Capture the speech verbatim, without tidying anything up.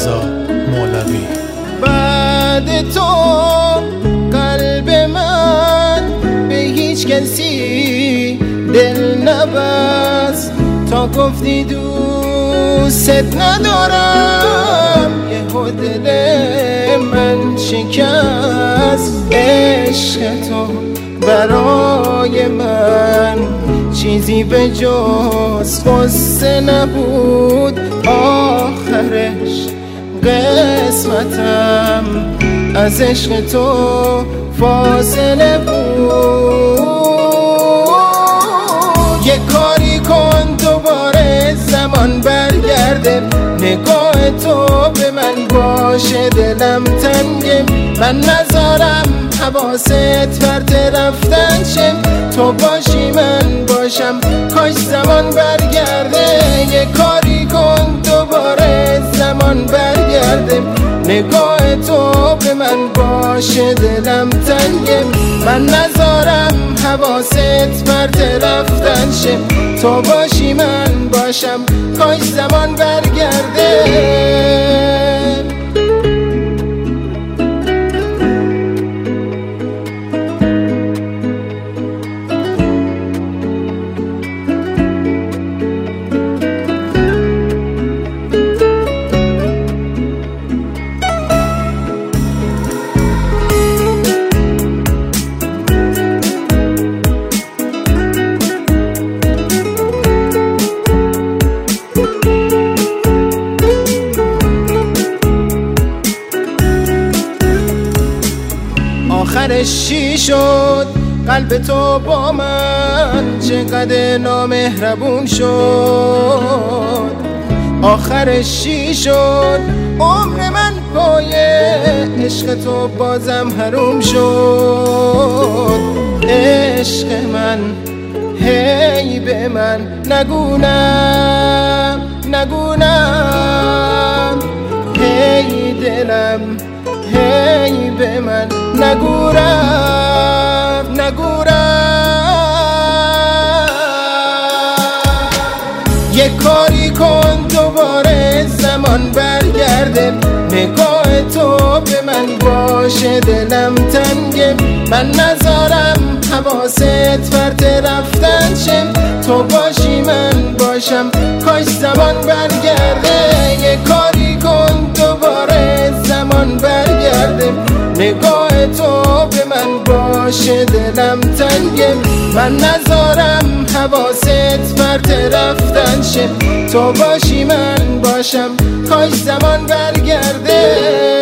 رضا مولوی. بعد تو قلب من به هیچ کسی دل نبست، تا گفتی دوست ندارم یهو دل من شکست. عشق تو برای من چیزی به جز قصه نبود، آخرش قسمتم از عشق تو فاصله بود. یه کاری کن دوباره زمان برگرده، نگاه تو به من باشه دلم تنگه، من نذارم حواست پرت رفتن شه، تو باشی من باشم کاش زمان برگرده. یه کاری کن دوباره زمان برگرده، نگاه تو به من باشه دلم تنگه، من نذارم حواست پرت رفتن شه، تو باشی من باشم کاش زمان برگرده. آخرش چی شد قلب تو با من چقدر نامهربون شد؟ آخرش چی شد عمر من پای عشق تو بازم حروم شد؟ عشق من هی به من نگونم نگونم، هی دلم هی به من نگورم نگورم. یه کاری کن دوباره زمان برگرده، نگاه تو به من باشه دلم تنگه، من نذارم حواست پرت رفتن شه، تو باشی من باشم کاش زمان برگرده. یه کاری کن دوباره زمان برگرده، نگاه تو به من باشه دلم تنگه، من نذارم حواست پرت رفتن شه، تو باشی من باشم کاش زمان برگرده.